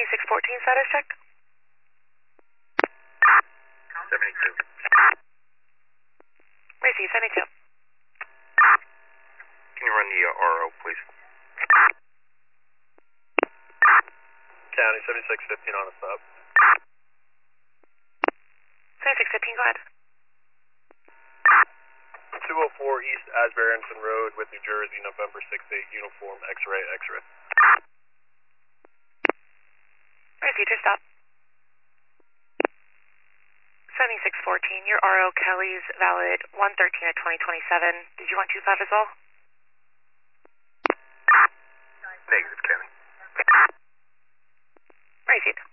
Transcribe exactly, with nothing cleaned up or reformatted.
seventy-six fourteen status check. seventy-two. Receive, seventy-two. Can you run the uh, R O, please? County seventy-six fifteen on a stop. seventy-six fifteen, go ahead. two oh four East Asbury-Anderson Road with New Jersey, November six eight, uniform, X-ray, X-ray. Received, your stop. seventy-six fourteen, your R O Kelly's valid one thirteen of twenty twenty-seven. Did you want two five as well? Negative, Kenny. Received.